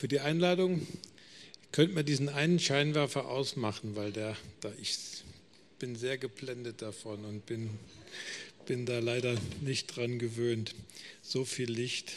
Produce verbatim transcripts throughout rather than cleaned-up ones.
für die Einladung. Ihr könnt mir diesen einen Scheinwerfer ausmachen, weil der, da ich bin sehr geblendet davon und bin, bin da leider nicht dran gewöhnt. So viel Licht.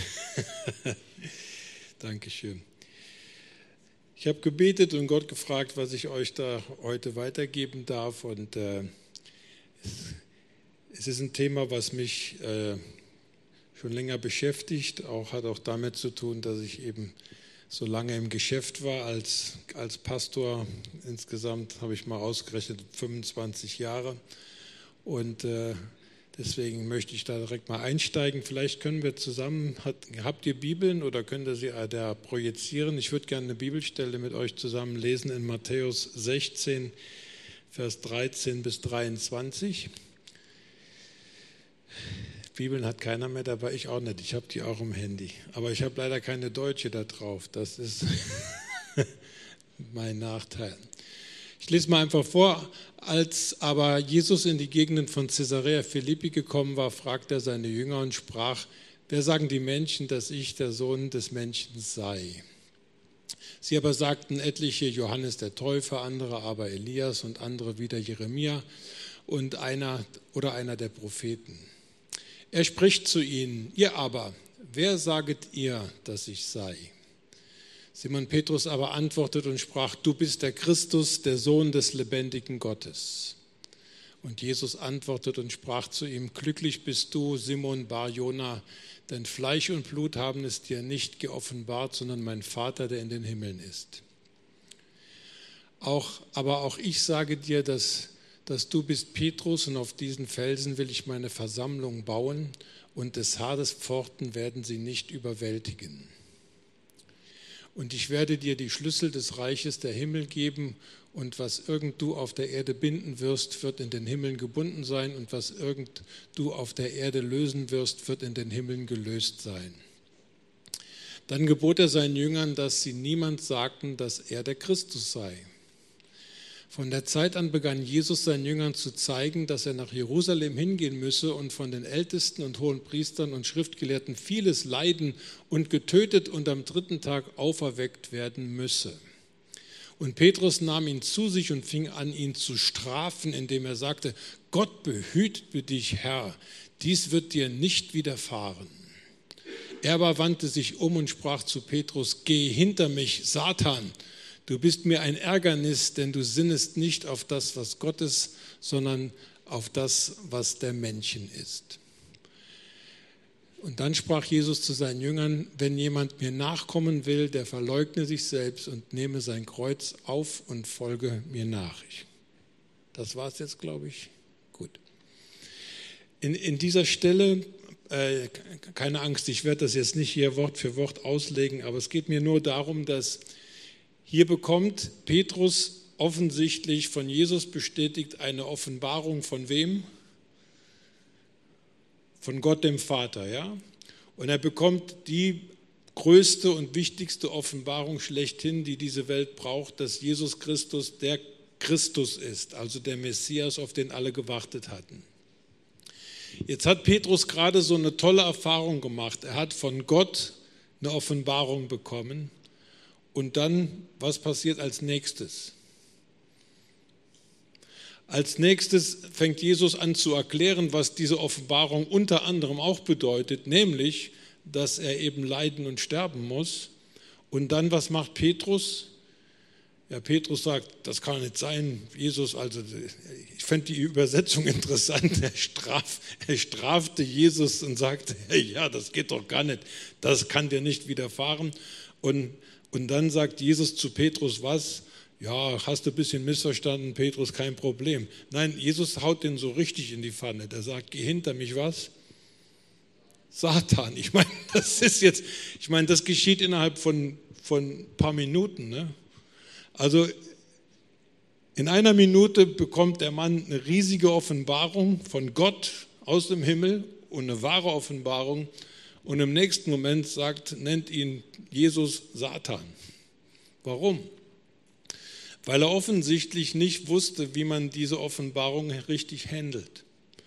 Dankeschön. Ich habe gebetet und Gott gefragt, was ich euch da heute weitergeben darf. Und äh, es, es ist ein Thema, was mich äh, schon länger beschäftigt. Auch hat auch damit zu tun, dass ich eben so lange im Geschäft war als, als Pastor. Insgesamt habe ich mal ausgerechnet fünfundzwanzig Jahre. Und äh, deswegen möchte ich da direkt mal einsteigen. Vielleicht können wir zusammen, hat, habt ihr Bibeln oder könnt ihr sie da projizieren? Ich würde gerne eine Bibelstelle mit euch zusammen lesen in Matthäus sechzehn, Vers dreizehn bis dreiundzwanzig. Bibeln hat keiner mehr dabei, ich auch nicht. Ich habe die auch im Handy. Aber ich habe leider keine deutsche da drauf. Das ist mein Nachteil. Ich lese mal einfach vor. Als aber Jesus in die Gegenden von Caesarea Philippi gekommen war, fragte er seine Jünger und sprach: Wer sagen die Menschen, dass ich der Sohn des Menschen sei? Sie aber sagten etliche Johannes der Täufer, andere aber Elias und andere wieder Jeremia und einer oder einer der Propheten. Er spricht zu ihnen: Ihr aber, wer saget ihr, dass ich sei? Simon Petrus aber antwortet und sprach: Du bist der Christus, der Sohn des lebendigen Gottes. Und Jesus antwortet und sprach zu ihm: Glücklich bist du, Simon Bar Jona, denn Fleisch und Blut haben es dir nicht geoffenbart, sondern mein Vater, der in den Himmeln ist. Auch, aber auch ich sage dir, dass dass du bist Petrus, und auf diesen Felsen will ich meine Versammlung bauen, und des Hades Pforten werden sie nicht überwältigen. Und ich werde dir die Schlüssel des Reiches der Himmel geben, und was irgend du auf der Erde binden wirst, wird in den Himmeln gebunden sein, und was irgend du auf der Erde lösen wirst, wird in den Himmeln gelöst sein. Dann gebot er seinen Jüngern, dass sie niemand sagten, dass er der Christus sei. Von der Zeit an begann Jesus seinen Jüngern zu zeigen, dass er nach Jerusalem hingehen müsse und von den Ältesten und Hohenpriestern und Schriftgelehrten vieles leiden und getötet und am dritten Tag auferweckt werden müsse. Und Petrus nahm ihn zu sich und fing an, ihn zu strafen, indem er sagte: Gott behüte dich, Herr, dies wird dir nicht widerfahren. Er aber wandte sich um und sprach zu Petrus: Geh hinter mich, Satan! Du bist mir ein Ärgernis, denn du sinnest nicht auf das, was Gott ist, sondern auf das, was der Menschen ist. Und dann sprach Jesus zu seinen Jüngern: Wenn jemand mir nachkommen will, der verleugne sich selbst und nehme sein Kreuz auf und folge mir nach. Das war es jetzt, glaube ich. Gut. In, in dieser Stelle, äh, keine Angst, ich werde das jetzt nicht hier Wort für Wort auslegen, aber es geht mir nur darum, dass hier bekommt Petrus offensichtlich von Jesus bestätigt eine Offenbarung von wem? Von Gott dem Vater, ja? Und er bekommt die größte und wichtigste Offenbarung schlechthin, die diese Welt braucht, dass Jesus Christus der Christus ist, also der Messias, auf den alle gewartet hatten. Jetzt hat Petrus gerade so eine tolle Erfahrung gemacht. Er hat von Gott eine Offenbarung bekommen. Und dann, was passiert als nächstes? Als nächstes fängt Jesus an zu erklären, was diese Offenbarung unter anderem auch bedeutet, nämlich, dass er eben leiden und sterben muss. Und dann, was macht Petrus? Ja, Petrus sagt, das kann nicht sein, Jesus, also ich fand die Übersetzung interessant, er, straf, er strafte Jesus und sagte, hey, ja, das geht doch gar nicht, das kann dir nicht widerfahren. Und Und dann sagt Jesus zu Petrus was? Ja, hast du ein bisschen missverstanden, Petrus, kein Problem. Nein, Jesus haut den so richtig in die Pfanne. Der sagt: Geh hinter mich, was? Satan. Ich meine, das ist jetzt, ich meine, das geschieht innerhalb von, von ein paar Minuten. Ne? Also in einer Minute bekommt der Mann eine riesige Offenbarung von Gott aus dem Himmel und eine wahre Offenbarung. Und im nächsten Moment sagt, nennt ihn Jesus Satan. Warum? Weil er offensichtlich nicht wusste, wie man diese Offenbarung richtig handelt.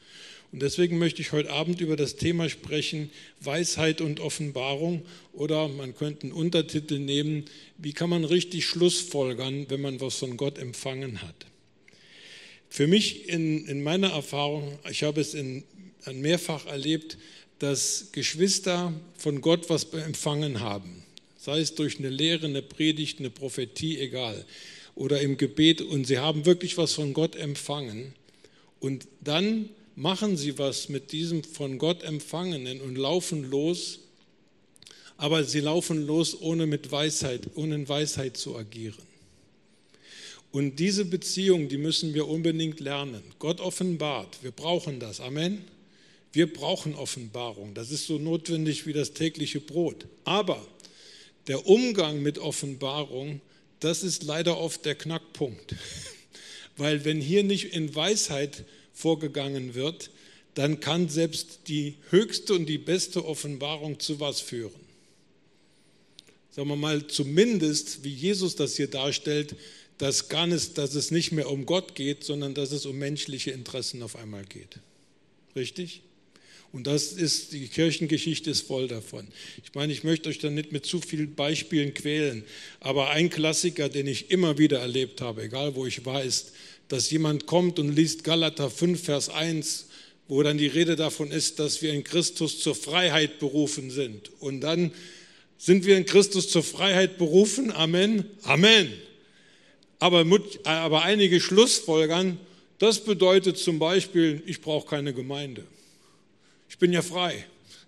Und deswegen möchte ich heute Abend über das Thema sprechen, Weisheit und Offenbarung, oder man könnte einen Untertitel nehmen, wie kann man richtig schlussfolgern, wenn man was von Gott empfangen hat. Für mich in, in meiner Erfahrung, ich habe es in, mehrfach erlebt, dass Geschwister von Gott was empfangen haben, sei es durch eine Lehre, eine Predigt, eine Prophetie, egal, oder im Gebet, und sie haben wirklich was von Gott empfangen und dann machen sie was mit diesem von Gott Empfangenen und laufen los, aber sie laufen los, ohne mit Weisheit, ohne in Weisheit zu agieren. Und diese Beziehung, die müssen wir unbedingt lernen. Gott offenbart, wir brauchen das, Amen. Wir brauchen Offenbarung, das ist so notwendig wie das tägliche Brot. Aber der Umgang mit Offenbarung, das ist leider oft der Knackpunkt. Weil wenn hier nicht in Weisheit vorgegangen wird, dann kann selbst die höchste und die beste Offenbarung zu was führen. Sagen wir mal, zumindest, wie Jesus das hier darstellt, dass, gar nicht, dass es nicht mehr um Gott geht, sondern dass es um menschliche Interessen auf einmal geht. Richtig? Und das ist, die Kirchengeschichte ist voll davon. Ich meine, ich möchte euch da nicht mit zu vielen Beispielen quälen, aber ein Klassiker, den ich immer wieder erlebt habe, egal wo ich war, ist, dass jemand kommt und liest Galater fünf, Vers eins, wo dann die Rede davon ist, dass wir in Christus zur Freiheit berufen sind. Und dann sind wir in Christus zur Freiheit berufen, Amen, Amen. Aber, aber einige schlussfolgern, das bedeutet zum Beispiel, ich brauche keine Gemeinde. Ich bin ja frei.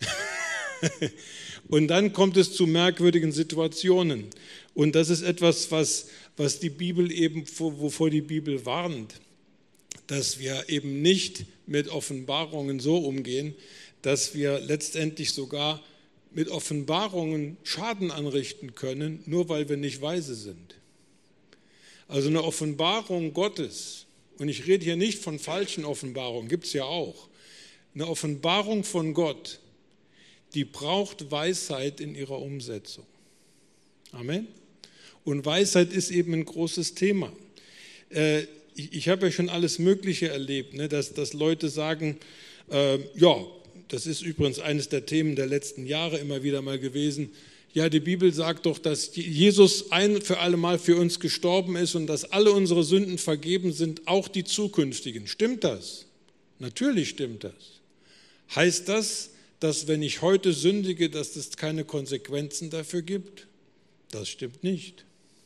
Und dann kommt es zu merkwürdigen Situationen. Und das ist etwas, was, was die Bibel eben, wovor die Bibel warnt, dass wir eben nicht mit Offenbarungen so umgehen, dass wir letztendlich sogar mit Offenbarungen Schaden anrichten können, nur weil wir nicht weise sind. Also eine Offenbarung Gottes, und ich rede hier nicht von falschen Offenbarungen, gibt es ja auch. Eine Offenbarung von Gott, die braucht Weisheit in ihrer Umsetzung. Amen. Und Weisheit ist eben ein großes Thema. Äh, ich ich habe ja schon alles Mögliche erlebt, ne, dass, dass Leute sagen, äh, ja, das ist übrigens eines der Themen der letzten Jahre immer wieder mal gewesen, ja, die Bibel sagt doch, dass Jesus ein für alle Mal für uns gestorben ist und dass alle unsere Sünden vergeben sind, auch die zukünftigen. Stimmt das? Natürlich stimmt das. Heißt das, dass wenn ich heute sündige, dass es keine Konsequenzen dafür gibt? Das stimmt nicht.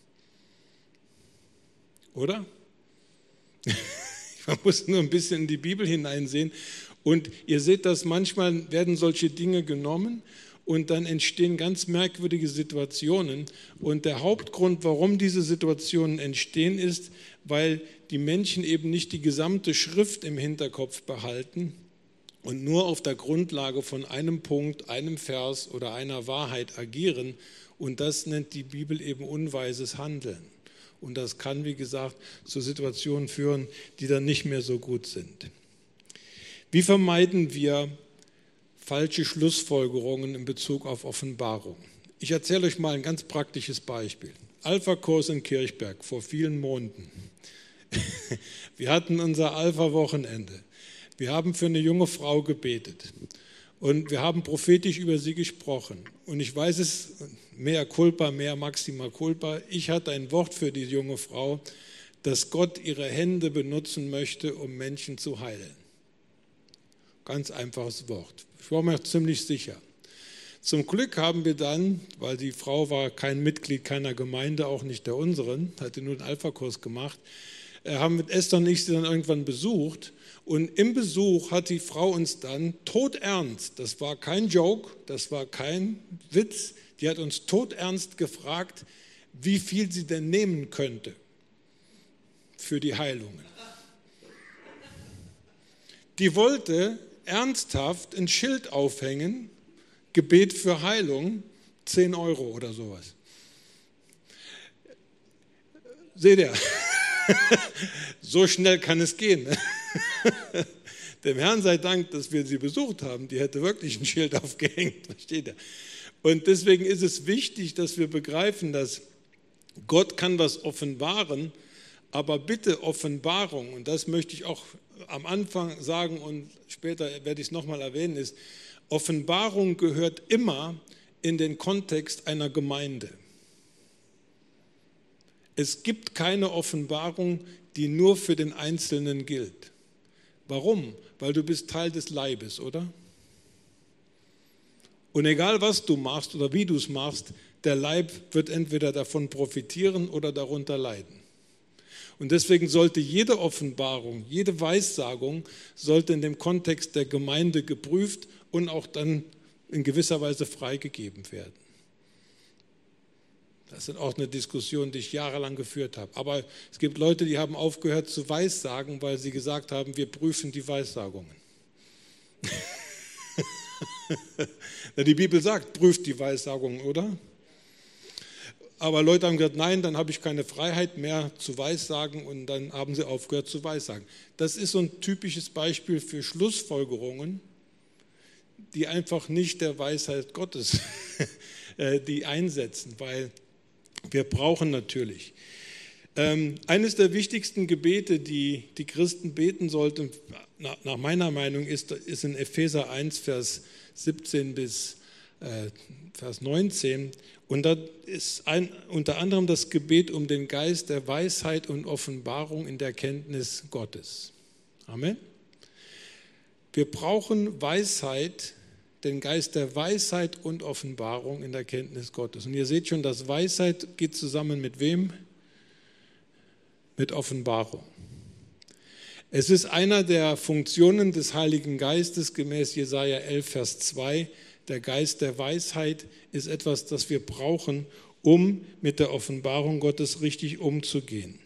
Oder? Man muss nur ein bisschen in die Bibel hineinsehen. Und ihr seht, dass manchmal werden solche Dinge genommen und dann entstehen ganz merkwürdige Situationen. Und der Hauptgrund, warum diese Situationen entstehen, ist, weil die Menschen eben nicht die gesamte Schrift im Hinterkopf behalten und nur auf der Grundlage von einem Punkt, einem Vers oder einer Wahrheit agieren. Und das nennt die Bibel eben unweises Handeln. Und das kann, wie gesagt, zu Situationen führen, die dann nicht mehr so gut sind. Wie vermeiden wir falsche Schlussfolgerungen in Bezug auf Offenbarung? Ich erzähle euch mal ein ganz praktisches Beispiel. Alpha-Kurs in Kirchberg vor vielen Monaten. Wir hatten unser Alpha-Wochenende. Wir haben für eine junge Frau gebetet und wir haben prophetisch über sie gesprochen. Und ich weiß es, mehr culpa, mehr maxima culpa, ich hatte ein Wort für die junge Frau, dass Gott ihre Hände benutzen möchte, um Menschen zu heilen. Ganz einfaches Wort. Ich war mir ziemlich sicher. Zum Glück haben wir dann, weil die Frau war kein Mitglied keiner Gemeinde, auch nicht der unseren, hatte nur den Alpha-Kurs gemacht, haben mit Esther und ich sie dann irgendwann besucht. Und im Besuch hat die Frau uns dann todernst, das war kein Joke, das war kein Witz, die hat uns todernst gefragt, wie viel sie denn nehmen könnte für die Heilungen. Die wollte ernsthaft ein Schild aufhängen, Gebet für Heilung, zehn Euro oder sowas. Seht ihr, so schnell kann es gehen. Dem Herrn sei Dank, dass wir sie besucht haben. Die hätte wirklich ein Schild aufgehängt, versteht ihr? Und deswegen ist es wichtig, dass wir begreifen, dass Gott kann was offenbaren, Aber bitte Offenbarung, und das möchte ich auch am Anfang sagen und später werde ich es nochmal erwähnen, ist, Offenbarung gehört immer in den Kontext einer Gemeinde. Es gibt keine Offenbarung, die nur für den Einzelnen gilt. Warum? Weil du bist Teil des Leibes, oder? Und egal was du machst oder wie du es machst, der Leib wird entweder davon profitieren oder darunter leiden. Und deswegen sollte jede Offenbarung, jede Weissagung sollte in dem Kontext der Gemeinde geprüft und auch dann in gewisser Weise freigegeben werden. Das ist auch eine Diskussion, die ich jahrelang geführt habe. Aber es gibt Leute, die haben aufgehört zu weissagen, weil sie gesagt haben, wir prüfen die Weissagungen. Die Bibel sagt, prüft die Weissagungen, oder? Aber Leute haben gesagt, nein, dann habe ich keine Freiheit mehr zu weissagen und dann haben sie aufgehört zu weissagen. Das ist so ein typisches Beispiel für Schlussfolgerungen, die einfach nicht der Weisheit Gottes die einsetzen, weil wir brauchen natürlich. Ähm, eines der wichtigsten Gebete, die die Christen beten sollten, nach, nach meiner Meinung, ist, ist in Epheser eins, Vers siebzehn bis äh, Vers neunzehn. Und da ist ein, unter anderem das Gebet um den Geist der Weisheit und Offenbarung in der Kenntnis Gottes. Amen. Wir brauchen Weisheit, den Geist der Weisheit und Offenbarung in der Kenntnis Gottes. Und ihr seht schon, dass Weisheit geht zusammen mit wem? Mit Offenbarung. Es ist einer der Funktionen des Heiligen Geistes gemäß Jesaja elf, Vers zwei. Der Geist der Weisheit ist etwas, das wir brauchen, um mit der Offenbarung Gottes richtig umzugehen.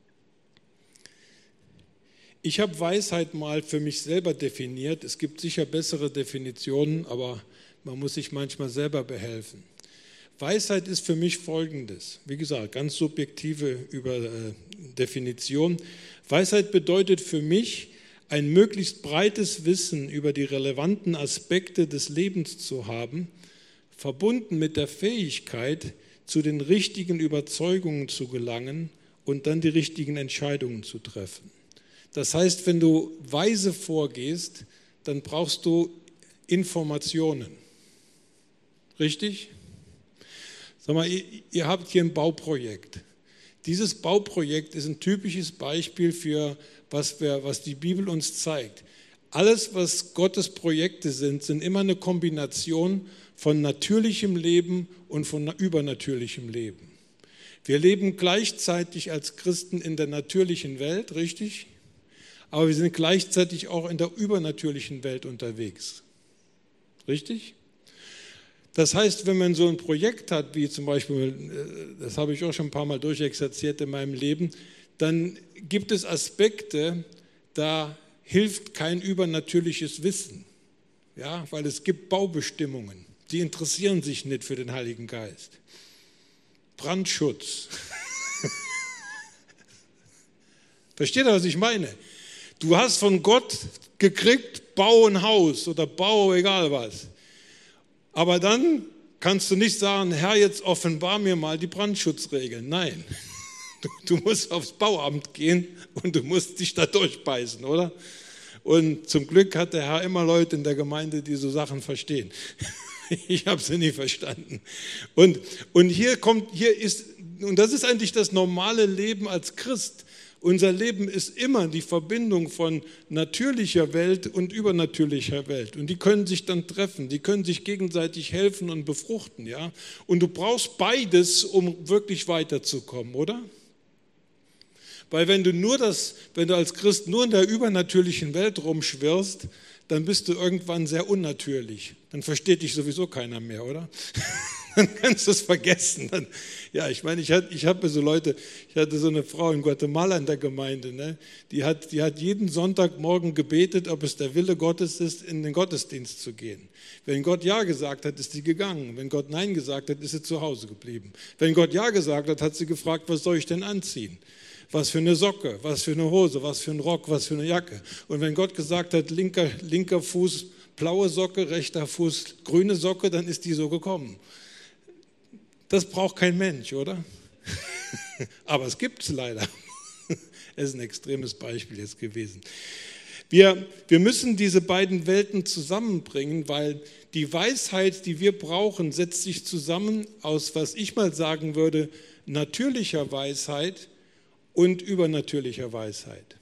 Ich habe Weisheit mal für mich selber definiert. Es gibt sicher bessere Definitionen, aber man muss sich manchmal selber behelfen. Weisheit ist für mich Folgendes. Wie gesagt, ganz subjektive über, äh, Definition. Weisheit bedeutet für mich, ein möglichst breites Wissen über die relevanten Aspekte des Lebens zu haben, verbunden mit der Fähigkeit, zu den richtigen Überzeugungen zu gelangen und dann die richtigen Entscheidungen zu treffen. Das heißt, wenn du weise vorgehst, dann brauchst du Informationen. Richtig? Sag mal, ihr, ihr habt hier ein Bauprojekt. Dieses Bauprojekt ist ein typisches Beispiel für, was, wir, was die Bibel uns zeigt. Alles, was Gottes Projekte sind, sind immer eine Kombination von natürlichem Leben und von übernatürlichem Leben. Wir leben gleichzeitig als Christen in der natürlichen Welt, richtig? Aber wir sind gleichzeitig auch in der übernatürlichen Welt unterwegs. Richtig? Das heißt, wenn man so ein Projekt hat, wie zum Beispiel, das habe ich auch schon ein paar Mal durchexerziert in meinem Leben, dann gibt es Aspekte, da hilft kein übernatürliches Wissen. Ja, weil es gibt Baubestimmungen, die interessieren sich nicht für den Heiligen Geist. Brandschutz. Versteht ihr, was ich meine? Du hast von Gott gekriegt, bau ein Haus oder bau egal was. Aber dann kannst du nicht sagen, Herr, jetzt offenbar mir mal die Brandschutzregeln. Nein, du, du musst aufs Bauamt gehen und du musst dich da durchbeißen, oder? Und zum Glück hat der Herr immer Leute in der Gemeinde, die so Sachen verstehen. Ich habe sie nie verstanden. Und, und hier kommt, hier ist, und das ist eigentlich das normale Leben als Christ. Unser Leben ist immer die Verbindung von natürlicher Welt und übernatürlicher Welt. Und die können sich dann treffen, die können sich gegenseitig helfen und befruchten. Ja? Und du brauchst beides, um wirklich weiterzukommen, oder? Weil wenn du nur das, wenn du als Christ nur in der übernatürlichen Welt rumschwirrst, dann bist du irgendwann sehr unnatürlich. Dann versteht dich sowieso keiner mehr, oder? Dann kannst du es vergessen. Dann, ja, ich meine, ich, hatte, ich habe so Leute, ich hatte so eine Frau in Guatemala in der Gemeinde, ne? die, hat, die hat jeden Sonntagmorgen gebetet, ob es der Wille Gottes ist, in den Gottesdienst zu gehen. Wenn Gott Ja gesagt hat, ist sie gegangen. Wenn Gott Nein gesagt hat, ist sie zu Hause geblieben. Wenn Gott Ja gesagt hat, hat sie gefragt, was soll ich denn anziehen? Was für eine Socke, was für eine Hose, was für ein Rock, was für eine Jacke. Und wenn Gott gesagt hat, linker, linker Fuß blaue Socke, rechter Fuß grüne Socke, dann ist die so gekommen. Das braucht kein Mensch, oder? Aber es gibt es leider. Es ist ein extremes Beispiel jetzt gewesen. Wir, wir müssen diese beiden Welten zusammenbringen, weil die Weisheit, die wir brauchen, setzt sich zusammen aus, was ich mal sagen würde, natürlicher Weisheit und übernatürlicher Weisheit.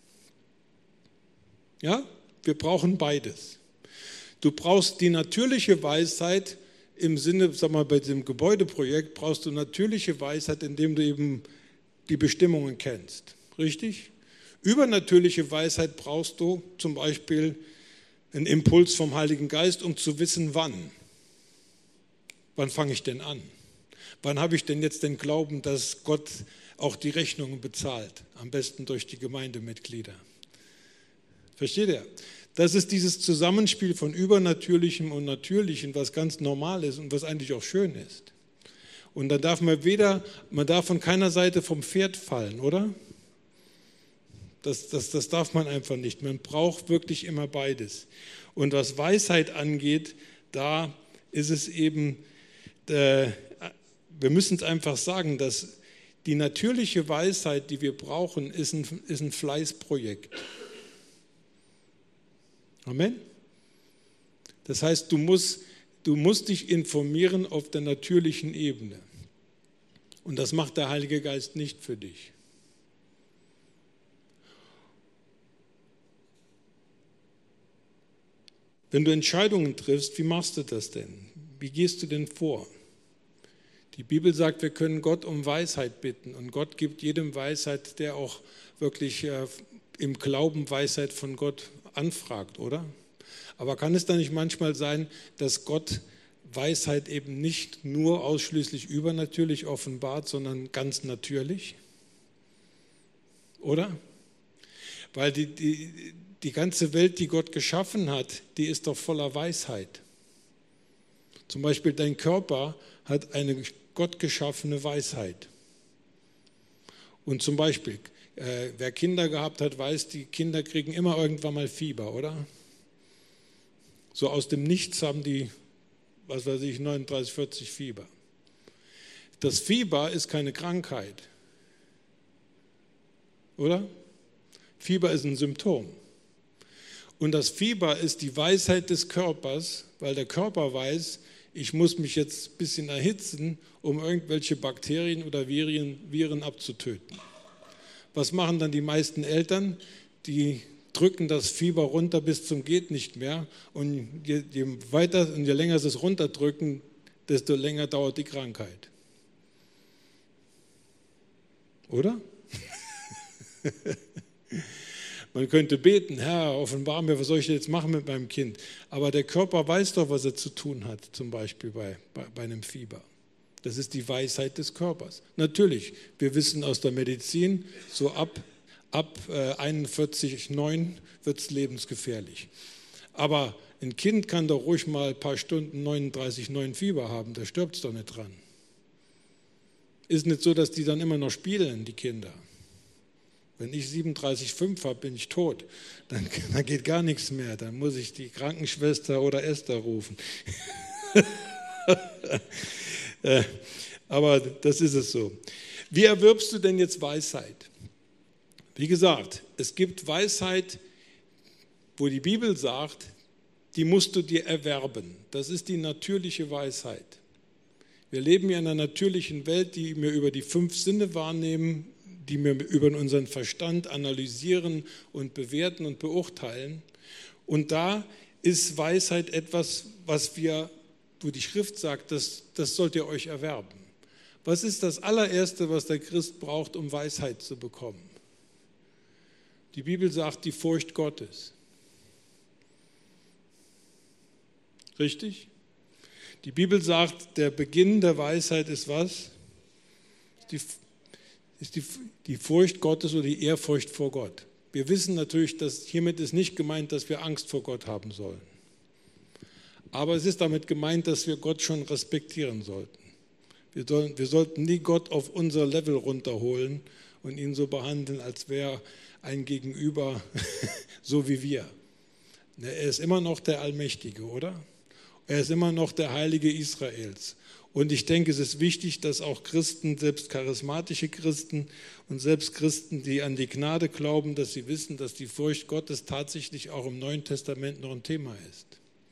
Ja, wir brauchen beides. Du brauchst die natürliche Weisheit im Sinne, sag mal, bei diesem Gebäudeprojekt brauchst du natürliche Weisheit, indem du eben die Bestimmungen kennst. Richtig? Übernatürliche Weisheit brauchst du zum Beispiel einen Impuls vom Heiligen Geist, um zu wissen, wann. Wann fange ich denn an? Wann habe ich denn jetzt den Glauben, dass Gott auch die Rechnungen bezahlt? Am besten durch die Gemeindemitglieder. Versteht ihr? Das ist dieses Zusammenspiel von Übernatürlichem und Natürlichem, was ganz normal ist und was eigentlich auch schön ist. Und da darf man weder, man darf von keiner Seite vom Pferd fallen, oder? Das, das, das darf man einfach nicht. Man braucht wirklich immer beides. Und was Weisheit angeht, da ist es eben, äh, wir müssen es einfach sagen, dass die natürliche Weisheit, die wir brauchen, ist ein, ist ein Fleißprojekt. Amen? Das heißt, du musst, du musst dich informieren auf der natürlichen Ebene. Und das macht der Heilige Geist nicht für dich. Wenn du Entscheidungen triffst, wie machst du das denn? Wie gehst du denn vor? Die Bibel sagt, wir können Gott um Weisheit bitten und Gott gibt jedem Weisheit, der auch wirklich äh, im Glauben Weisheit von Gott anfragt, oder? Aber kann es dann nicht manchmal sein, dass Gott Weisheit eben nicht nur ausschließlich übernatürlich offenbart, sondern ganz natürlich? Oder? Weil die, die, die ganze Welt, die Gott geschaffen hat, die ist doch voller Weisheit. Zum Beispiel dein Körper hat eine gottgeschaffene Weisheit. Und zum Beispiel, äh, wer Kinder gehabt hat, weiß, die Kinder kriegen immer irgendwann mal Fieber, oder? So aus dem Nichts haben die, was weiß ich, neununddreißig, vierzig Fieber. Das Fieber ist keine Krankheit, oder? Fieber ist ein Symptom. Und das Fieber ist die Weisheit des Körpers, weil der Körper weiß, ich muss mich jetzt ein bisschen erhitzen, um irgendwelche Bakterien oder Viren, Viren abzutöten. Was machen dann die meisten Eltern? Die drücken das Fieber runter bis zum geht nicht mehr. Und je, je weiter und je länger sie es runterdrücken, desto länger dauert die Krankheit. Oder? Man könnte beten, Herr, offenbar mir, was soll ich jetzt machen mit meinem Kind? Aber der Körper weiß doch, was er zu tun hat, zum Beispiel bei, bei, bei einem Fieber. Das ist die Weisheit des Körpers. Natürlich, wir wissen aus der Medizin, so ab, ab äh, einundvierzig Komma neun wird es lebensgefährlich. Aber ein Kind kann doch ruhig mal ein paar Stunden neununddreißig Komma neun Fieber haben, da stirbt es doch nicht dran. Ist nicht so, dass die dann immer noch spielen, die Kinder. Wenn ich siebenunddreißig Komma fünf habe, bin ich tot. Dann, dann geht gar nichts mehr. Dann muss ich die Krankenschwester oder Esther rufen. Aber das ist es so. Wie erwirbst du denn jetzt Weisheit? Wie gesagt, es gibt Weisheit, wo die Bibel sagt, die musst du dir erwerben. Das ist die natürliche Weisheit. Wir leben ja in einer natürlichen Welt, die wir über die fünf Sinne wahrnehmen, die wir über unseren Verstand analysieren und bewerten und beurteilen. Und da ist Weisheit etwas, was wir, wo die Schrift sagt, das, das sollt ihr euch erwerben. Was ist das allererste, was der Christ braucht, um Weisheit zu bekommen? Die Bibel sagt, die Furcht Gottes. Richtig? Die Bibel sagt, der Beginn der Weisheit ist was? Die ist die, die Furcht Gottes oder die Ehrfurcht vor Gott. Wir wissen natürlich, dass hiermit ist nicht gemeint, dass wir Angst vor Gott haben sollen. Aber es ist damit gemeint, dass wir Gott schon respektieren sollten. Wir, sollen, wir sollten nie Gott auf unser Level runterholen und ihn so behandeln, als wäre ein Gegenüber so wie wir. Er ist immer noch der Allmächtige, oder? Er ist immer noch der Heilige Israels. Und ich denke, es ist wichtig, dass auch Christen, selbst charismatische Christen und selbst Christen, die an die Gnade glauben, dass sie wissen, dass die Furcht Gottes tatsächlich auch im Neuen Testament noch ein Thema ist.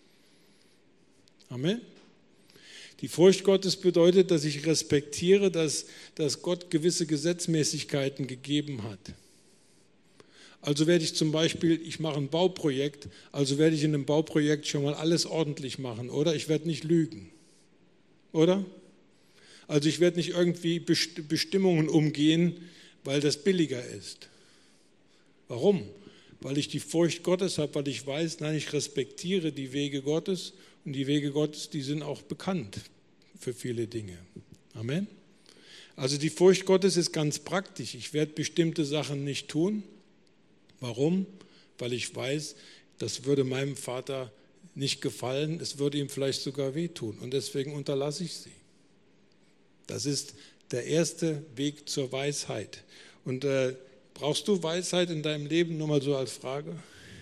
Amen. Die Furcht Gottes bedeutet, dass ich respektiere, dass, dass Gott gewisse Gesetzmäßigkeiten gegeben hat. Also werde ich zum Beispiel, ich mache ein Bauprojekt, also werde ich in einem Bauprojekt schon mal alles ordentlich machen, oder? Ich werde nicht lügen, oder? Also ich werde nicht irgendwie Bestimmungen umgehen, weil das billiger ist. Warum? Weil ich die Furcht Gottes habe, weil ich weiß, nein, ich respektiere die Wege Gottes und die Wege Gottes, die sind auch bekannt für viele Dinge. Amen. Also die Furcht Gottes ist ganz praktisch. Ich werde bestimmte Sachen nicht tun. Warum? Weil ich weiß, das würde meinem Vater nicht gefallen, es würde ihm vielleicht sogar wehtun und deswegen unterlasse ich sie. Das ist der erste Weg zur Weisheit. Und äh, brauchst du Weisheit in deinem Leben? Nur mal so als Frage.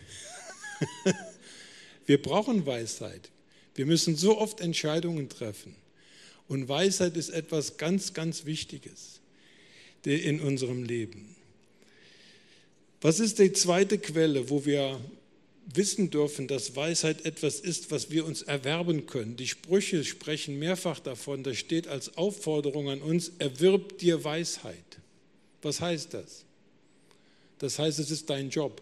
Wir brauchen Weisheit. Wir müssen so oft Entscheidungen treffen. Und Weisheit ist etwas ganz, ganz Wichtiges in unserem Leben. Was ist die zweite Quelle, wo wir wissen dürfen, dass Weisheit etwas ist, was wir uns erwerben können? Die Sprüche sprechen mehrfach davon, das steht als Aufforderung an uns, erwirb dir Weisheit. Was heißt das? Das heißt, es ist dein Job.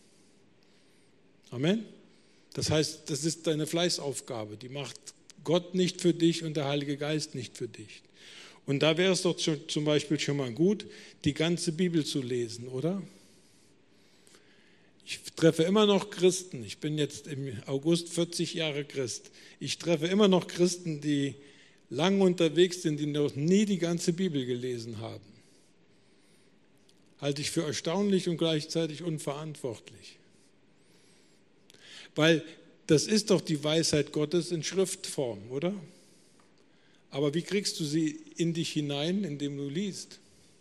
Amen? Das heißt, das ist deine Fleißaufgabe, die macht Gott nicht für dich und der Heilige Geist nicht für dich. Und da wäre es doch zum Beispiel schon mal gut, die ganze Bibel zu lesen, oder? Ich treffe immer noch Christen, ich bin jetzt im August vierzig Jahre Christ, ich treffe immer noch Christen, die lang unterwegs sind, die noch nie die ganze Bibel gelesen haben. Halte ich für erstaunlich und gleichzeitig unverantwortlich. Weil das ist doch die Weisheit Gottes in Schriftform, oder? Aber wie kriegst du sie in dich hinein, indem du liest?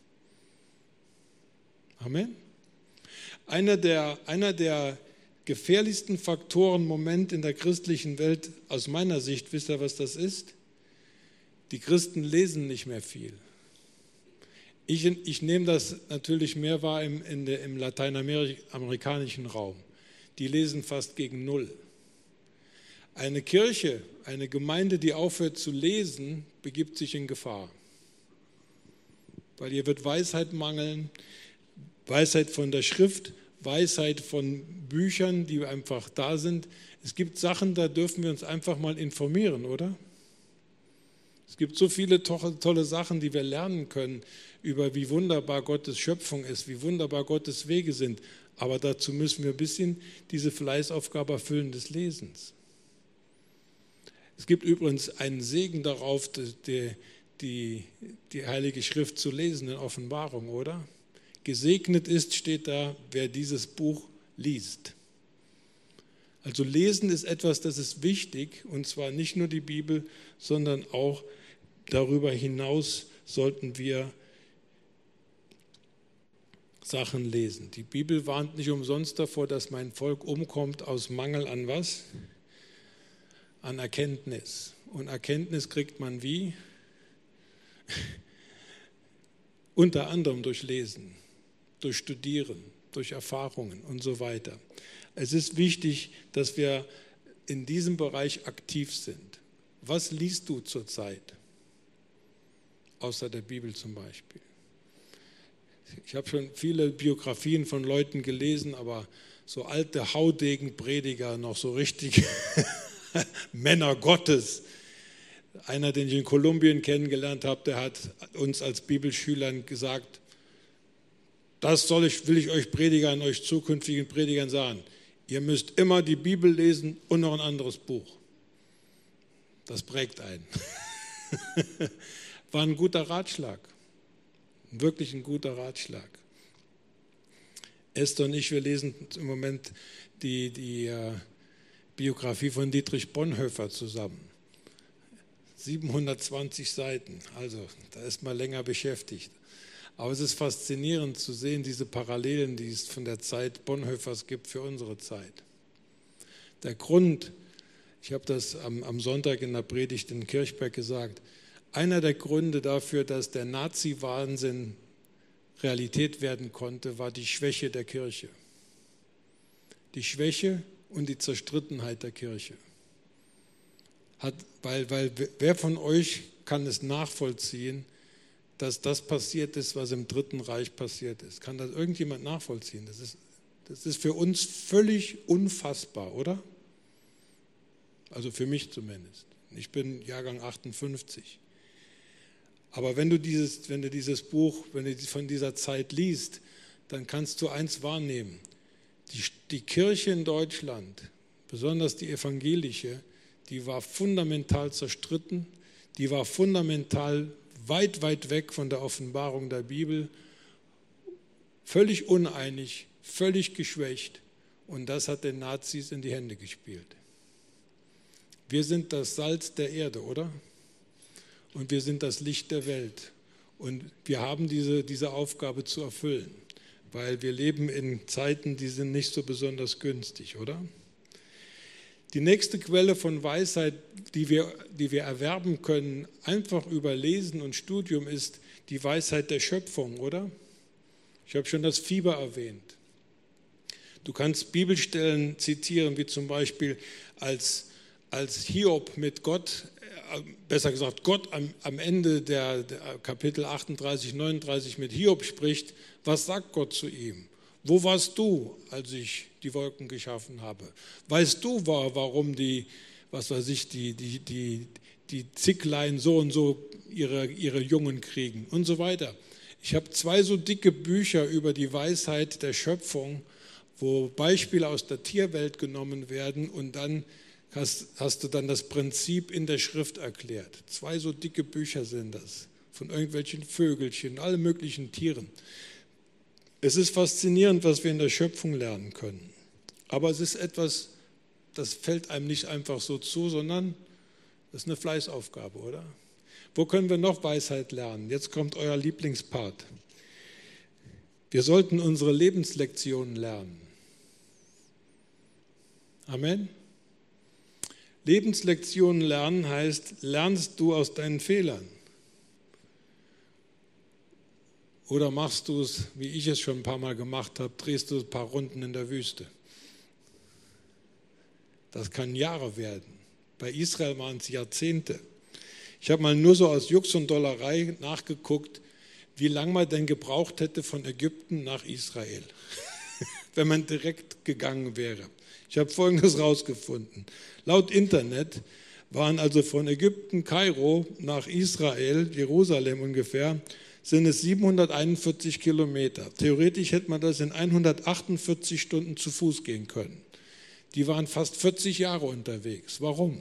Amen. Einer der, einer der gefährlichsten Faktoren im Moment in der christlichen Welt, aus meiner Sicht, wisst ihr, was das ist? Die Christen lesen nicht mehr viel. Ich, ich nehme das natürlich mehr wahr im, in der, im lateinamerikanischen Raum. Die lesen fast gegen Null. Eine Kirche, eine Gemeinde, die aufhört zu lesen, begibt sich in Gefahr. Weil ihr wird Weisheit mangeln, Weisheit von der Schrift, Weisheit von Büchern, die einfach da sind. Es gibt Sachen, da dürfen wir uns einfach mal informieren, oder? Es gibt so viele to- tolle Sachen, die wir lernen können, über wie wunderbar Gottes Schöpfung ist, wie wunderbar Gottes Wege sind. Aber dazu müssen wir ein bisschen diese Fleißaufgabe erfüllen des Lesens. Es gibt übrigens einen Segen darauf, die, die, die Heilige Schrift zu lesen in Offenbarung, oder? Gesegnet ist, steht da, wer dieses Buch liest. Also lesen ist etwas, das ist wichtig, und zwar nicht nur die Bibel, sondern auch darüber hinaus sollten wir Sachen lesen. Die Bibel warnt nicht umsonst davor, dass mein Volk umkommt aus Mangel an was? An Erkenntnis. Und Erkenntnis kriegt man wie? Unter anderem durch Lesen, durch Studieren, durch Erfahrungen und so weiter. Es ist wichtig, dass wir in diesem Bereich aktiv sind. Was liest du zurzeit? Außer der Bibel zum Beispiel. Ich habe schon viele Biografien von Leuten gelesen, aber so alte Haudegenprediger, noch so richtig Männer Gottes. Einer, den ich in Kolumbien kennengelernt habe, der hat uns als Bibelschülern gesagt, das soll ich, will ich euch Predigern, euch zukünftigen Predigern sagen. Ihr müsst immer die Bibel lesen und noch ein anderes Buch. Das prägt einen. War ein guter Ratschlag. Wirklich ein guter Ratschlag. Esther und ich, wir lesen im Moment die, die uh, Biografie von Dietrich Bonhoeffer zusammen. siebenhundertzwanzig Seiten, also da ist man länger beschäftigt. Aber es ist faszinierend zu sehen, diese Parallelen, die es von der Zeit Bonhoeffers gibt für unsere Zeit. Der Grund, ich habe das am, am Sonntag in der Predigt in Kirchberg gesagt, Einer der Gründe dafür, dass der Nazi-Wahnsinn Realität werden konnte, war die Schwäche der Kirche. Die Schwäche und die Zerstrittenheit der Kirche. Hat, weil, weil wer von euch kann es nachvollziehen, dass das passiert ist, was im Dritten Reich passiert ist? Kann das irgendjemand nachvollziehen? Das ist, das ist für uns völlig unfassbar, oder? Also für mich zumindest. Ich bin Jahrgang achtundfünfzig. Aber wenn du dieses, wenn du dieses Buch, wenn du von dieser Zeit liest, dann kannst du eins wahrnehmen. Die, die Kirche in Deutschland, besonders die evangelische, die war fundamental zerstritten, die war fundamental weit, weit weg von der Offenbarung der Bibel, völlig uneinig, völlig geschwächt, und das hat den Nazis in die Hände gespielt. Wir sind das Salz der Erde, oder? Und wir sind das Licht der Welt. Und wir haben diese, diese Aufgabe zu erfüllen, weil wir leben in Zeiten, die sind nicht so besonders günstig, oder? Die nächste Quelle von Weisheit, die wir, die wir erwerben können, einfach über Lesen und Studium, ist die Weisheit der Schöpfung, oder? Ich habe schon das Fieber erwähnt. Du kannst Bibelstellen zitieren, wie zum Beispiel als, als Hiob mit Gott, besser gesagt Gott am, am Ende der, der Kapitel achtunddreißig, neununddreißig mit Hiob spricht. Was sagt Gott zu ihm? Wo warst du, als ich die Wolken geschaffen habe? Weißt du, warum die, was weiß ich, die, die, die, die Zicklein so und so ihre, ihre Jungen kriegen und so weiter. Ich habe zwei so dicke Bücher über die Weisheit der Schöpfung, wo Beispiele aus der Tierwelt genommen werden und dann hast, hast du dann das Prinzip in der Schrift erklärt. Zwei so dicke Bücher sind das, von irgendwelchen Vögelchen, allen möglichen Tieren. Es ist faszinierend, was wir in der Schöpfung lernen können. Aber es ist etwas, das fällt einem nicht einfach so zu, sondern das ist eine Fleißaufgabe, oder? Wo können wir noch Weisheit lernen? Jetzt kommt euer Lieblingspart. Wir sollten unsere Lebenslektionen lernen. Amen. Lebenslektionen lernen heißt, lernst du aus deinen Fehlern? Oder machst du es, wie ich es schon ein paar Mal gemacht habe, drehst du ein paar Runden in der Wüste? Das kann Jahre werden. Bei Israel waren es Jahrzehnte. Ich habe mal nur so aus Jux und Dollerei nachgeguckt, wie lange man denn gebraucht hätte von Ägypten nach Israel, wenn man direkt gegangen wäre. Ich habe Folgendes rausgefunden. Laut Internet waren also von Ägypten, Kairo nach Israel, Jerusalem ungefähr, sind es siebenhunderteinundvierzig Kilometer. Theoretisch hätte man das in hundertachtundvierzig Stunden zu Fuß gehen können. Die waren fast vierzig Jahre unterwegs. Warum?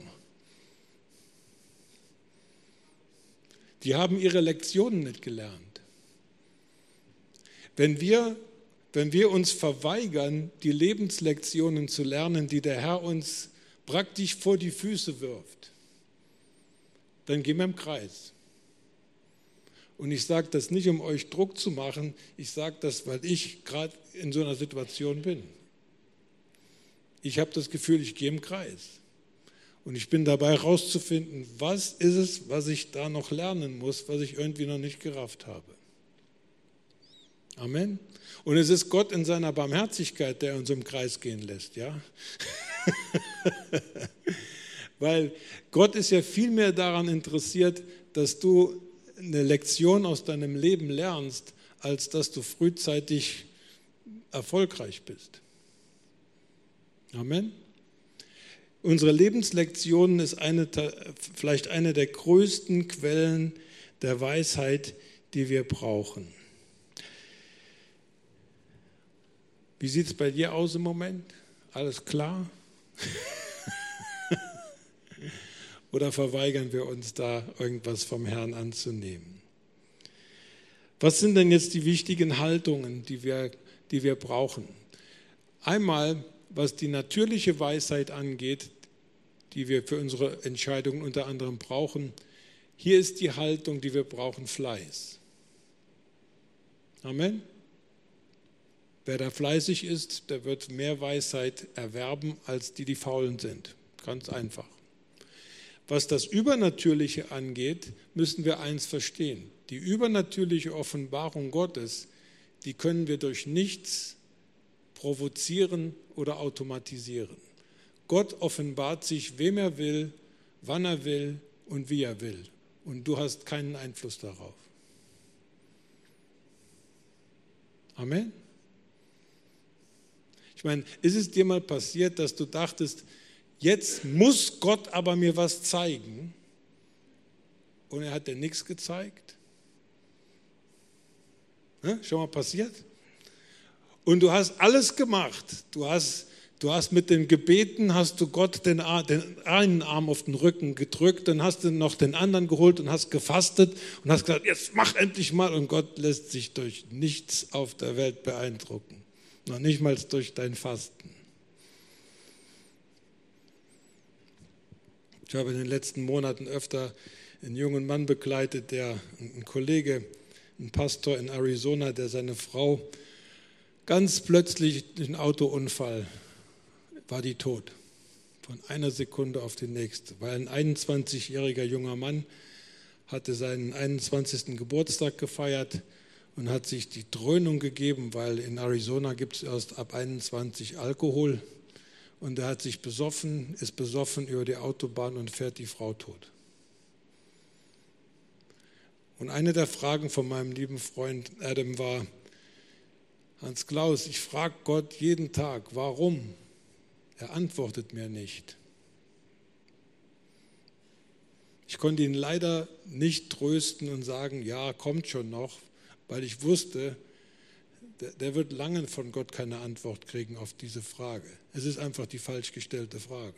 Die haben ihre Lektionen nicht gelernt. Wenn wir, wenn wir uns verweigern, die Lebenslektionen zu lernen, die der Herr uns praktisch vor die Füße wirft, dann gehen wir im Kreis. Und ich sage das nicht, um euch Druck zu machen, ich sage das, weil ich gerade in so einer Situation bin. Ich habe das Gefühl, ich gehe im Kreis. Und ich bin dabei herauszufinden, was ist es, was ich da noch lernen muss, was ich irgendwie noch nicht gerafft habe. Amen. Und es ist Gott in seiner Barmherzigkeit, der uns im Kreis gehen lässt, ja? Weil Gott ist ja viel mehr daran interessiert, dass du eine Lektion aus deinem Leben lernst, als dass du frühzeitig erfolgreich bist. Amen. Unsere Lebenslektionen ist eine, vielleicht eine der größten Quellen der Weisheit, die wir brauchen. Wie sieht es bei dir aus im Moment? Alles klar? Oder verweigern wir uns da, irgendwas vom Herrn anzunehmen? Was sind denn jetzt die wichtigen Haltungen, die wir, die wir brauchen? Einmal, was die natürliche Weisheit angeht, die wir für unsere Entscheidungen unter anderem brauchen. Hier ist die Haltung, die wir brauchen: Fleiß. Amen. Wer da fleißig ist, der wird mehr Weisheit erwerben als die, die faulen sind. Ganz einfach. was das Übernatürliche angeht, müssen wir eins verstehen. Die übernatürliche Offenbarung Gottes, die können wir durch nichts provozieren oder automatisieren. Gott offenbart sich, wem er will, wann er will und wie er will. Und du hast keinen Einfluss darauf. Amen. Ich meine, ist es dir mal passiert, dass du dachtest, jetzt muss Gott aber mir was zeigen und er hat dir nichts gezeigt? Ja, schon mal passiert? Und du hast alles gemacht. Du hast, du hast mit den Gebeten, hast du Gott den, den einen Arm auf den Rücken gedrückt, dann hast du noch den anderen geholt und hast gefastet und hast gesagt, jetzt mach endlich mal. Und Gott lässt sich durch nichts auf der Welt beeindrucken. Noch nicht mal durch dein Fasten. Ich habe in den letzten Monaten öfter einen jungen Mann begleitet, der, ein Kollege, ein Pastor in Arizona, der seine Frau ganz plötzlich durch einen Autounfall war die tot. Von einer Sekunde auf die nächste. Weil ein einundzwanzigjähriger junger Mann hatte seinen einundzwanzigsten Geburtstag gefeiert und hat sich die Dröhnung gegeben, weil in Arizona gibt es erst ab einundzwanzig Alkohol. Und er hat sich besoffen, ist besoffen über die Autobahn und fährt die Frau tot. Und eine der Fragen von meinem lieben Freund Adam war, Hans-Klaus, ich frage Gott jeden Tag, warum? Er antwortet mir nicht. Ich konnte ihn leider nicht trösten und sagen, ja, kommt schon noch, weil ich wusste, der, der wird lange von Gott keine Antwort kriegen auf diese Frage. Es ist einfach die falsch gestellte Frage.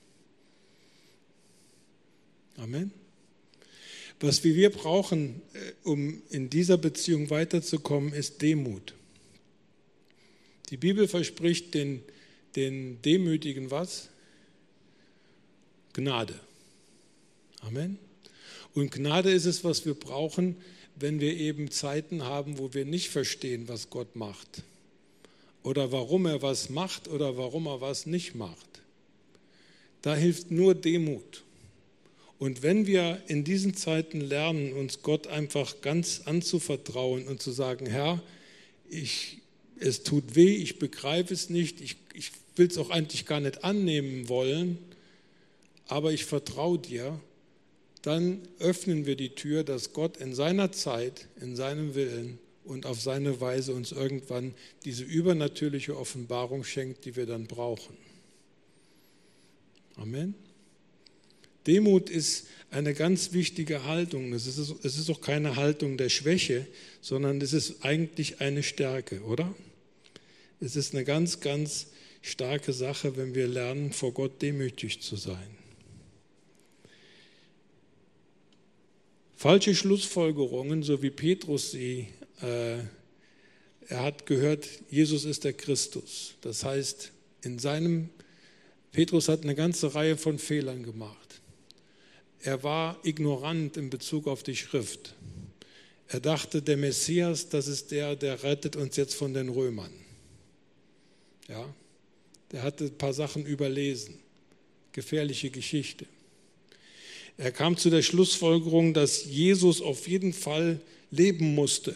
Amen. Was wir brauchen, um in dieser Beziehung weiterzukommen, ist Demut. Die Bibel verspricht den, den Demütigen was? Gnade. Amen. Und Gnade ist es, was wir brauchen, wenn wir eben Zeiten haben, wo wir nicht verstehen, was Gott macht. Oder warum er was macht oder warum er was nicht macht. Da hilft nur Demut. Und wenn wir in diesen Zeiten lernen, uns Gott einfach ganz anzuvertrauen und zu sagen, Herr, ich, es tut weh, ich begreife es nicht, ich, ich will es auch eigentlich gar nicht annehmen wollen, aber ich vertraue dir, dann öffnen wir die Tür, dass Gott in seiner Zeit, in seinem Willen und auf seine Weise uns irgendwann diese übernatürliche Offenbarung schenkt, die wir dann brauchen. Amen. Demut ist eine ganz wichtige Haltung. Es ist, es ist auch keine Haltung der Schwäche, sondern es ist eigentlich eine Stärke, oder? Es ist eine ganz, ganz starke Sache, wenn wir lernen, vor Gott demütig zu sein. Falsche Schlussfolgerungen, so wie Petrus sie, äh, er hat gehört, Jesus ist der Christus. Das heißt, in seinem, Petrus hat eine ganze Reihe von Fehlern gemacht. Er war ignorant in Bezug auf die Schrift. Er dachte, der Messias, das ist der, der rettet uns jetzt von den Römern. Ja, der hatte ein paar Sachen überlesen. Gefährliche Geschichte. Er kam zu der Schlussfolgerung, dass Jesus auf jeden Fall leben musste.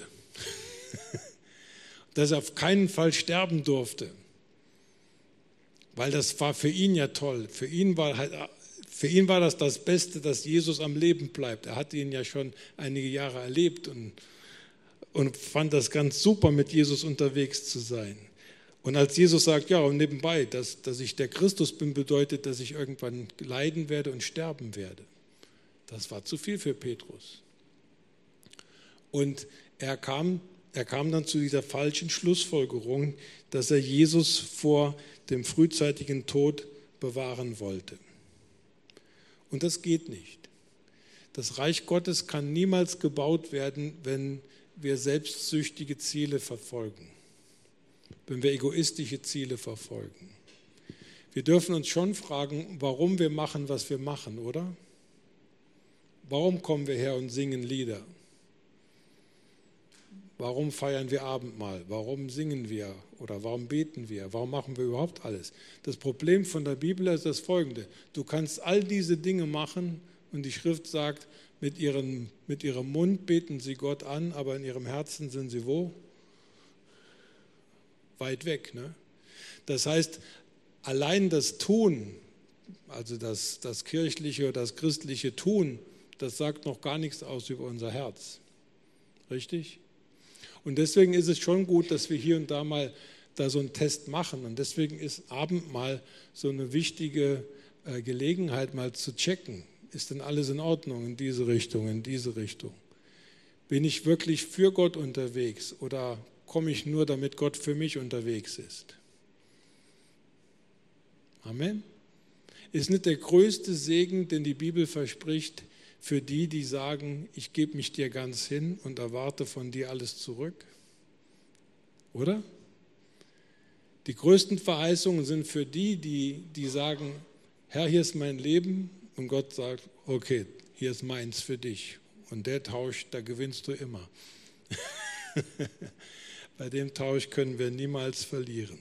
Dass er auf keinen Fall sterben durfte. Weil das war für ihn ja toll. Für ihn war halt Für ihn war das das Beste, dass Jesus am Leben bleibt. Er hatte ihn ja schon einige Jahre erlebt und, und fand das ganz super, mit Jesus unterwegs zu sein. Und als Jesus sagt, ja, und nebenbei, dass, dass ich der Christus bin, bedeutet, dass ich irgendwann leiden werde und sterben werde. Das war zu viel für Petrus. Und er kam, er kam dann zu dieser falschen Schlussfolgerung, dass er Jesus vor dem frühzeitigen Tod bewahren wollte. Und das geht nicht. Das Reich Gottes kann niemals gebaut werden, wenn wir selbstsüchtige Ziele verfolgen, wenn wir egoistische Ziele verfolgen. Wir dürfen uns schon fragen, warum wir machen, was wir machen, oder? Warum kommen wir her und singen Lieder? Warum feiern wir Abendmahl? Warum singen wir oder warum beten wir? Warum machen wir überhaupt alles? Das Problem von der Bibel ist das folgende. Du kannst all diese Dinge machen Und die Schrift sagt, mit ihrem, mit ihrem Mund beten sie Gott an, aber in ihrem Herzen sind sie wo? Weit weg. Ne? Das heißt, allein das Tun, also das, das kirchliche oder das christliche Tun, das sagt noch gar nichts aus über unser Herz. Richtig? Und deswegen ist es schon gut, dass wir hier und da mal da so einen Test machen. Und deswegen ist Abendmahl so eine wichtige äh, Gelegenheit, mal zu checken. Ist denn alles in Ordnung in diese Richtung, in diese Richtung? Bin ich wirklich für Gott unterwegs oder komme ich nur, damit Gott für mich unterwegs ist? Amen. Ist nicht der größte Segen, den die Bibel verspricht, für die, die sagen, ich gebe mich dir ganz hin und erwarte von dir alles zurück? Oder? Die größten Verheißungen sind für die, die, die sagen, Herr, hier ist mein Leben, und Gott sagt, okay, hier ist meins für dich. Und der Tausch, da gewinnst du immer. Bei dem Tausch können wir niemals verlieren.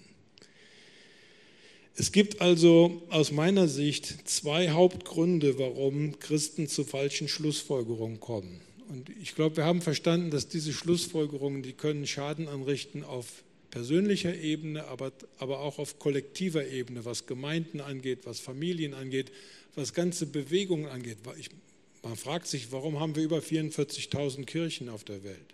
Es gibt also aus meiner Sicht zwei Hauptgründe, warum Christen zu falschen Schlussfolgerungen kommen. Und ich glaube, wir haben verstanden, dass diese Schlussfolgerungen, die können Schaden anrichten auf persönlicher Ebene, aber, aber auch auf kollektiver Ebene, was Gemeinden angeht, was Familien angeht, was ganze Bewegungen angeht. Ich, man fragt sich, warum haben wir über vierundvierzigtausend Kirchen auf der Welt?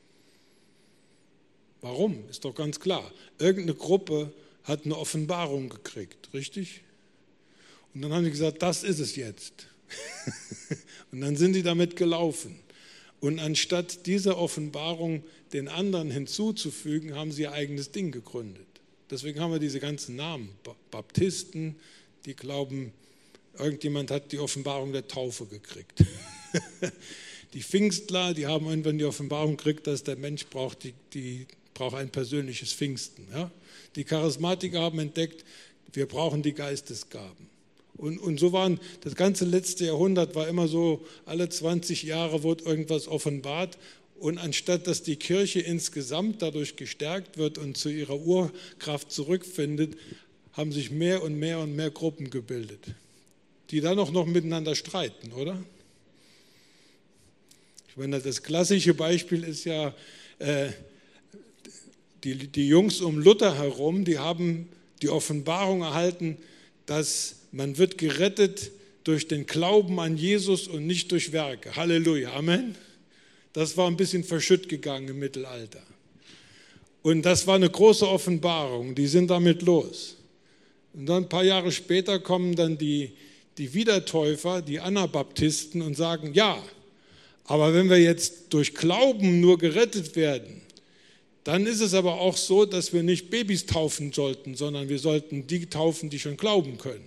Warum? Ist doch ganz klar. Irgendeine Gruppe hat eine Offenbarung gekriegt, richtig? Und dann haben sie gesagt, das ist es jetzt. Und dann sind sie damit gelaufen. Und anstatt dieser Offenbarung den anderen hinzuzufügen, haben sie ihr eigenes Ding gegründet. Deswegen haben wir diese ganzen Namen. Baptisten, die glauben, irgendjemand hat die Offenbarung der Taufe gekriegt. Die Pfingstler, die haben irgendwann die Offenbarung gekriegt, dass der Mensch braucht, die, die braucht ein persönliches Pfingsten. Ja? Die Charismatiker haben entdeckt, wir brauchen die Geistesgaben. Und, und so waren, das ganze letzte Jahrhundert war immer so, alle zwanzig Jahre wurde irgendwas offenbart. Und anstatt dass die Kirche insgesamt dadurch gestärkt wird und zu ihrer Urkraft zurückfindet, haben sich mehr und mehr und mehr Gruppen gebildet, die dann auch noch miteinander streiten, oder? Ich meine, das klassische Beispiel ist ja, äh, die, die Jungs um Luther herum, die haben die Offenbarung erhalten, dass man wird gerettet durch den Glauben an Jesus und nicht durch Werke. Halleluja, Amen. Das war ein bisschen verschütt gegangen im Mittelalter. Und das war eine große Offenbarung, die sind damit los. Und dann ein paar Jahre später kommen dann die, die Wiedertäufer, die Anabaptisten und sagen, ja, aber wenn wir jetzt durch Glauben nur gerettet werden, dann ist es aber auch so, dass wir nicht Babys taufen sollten, sondern wir sollten die taufen, die schon glauben können.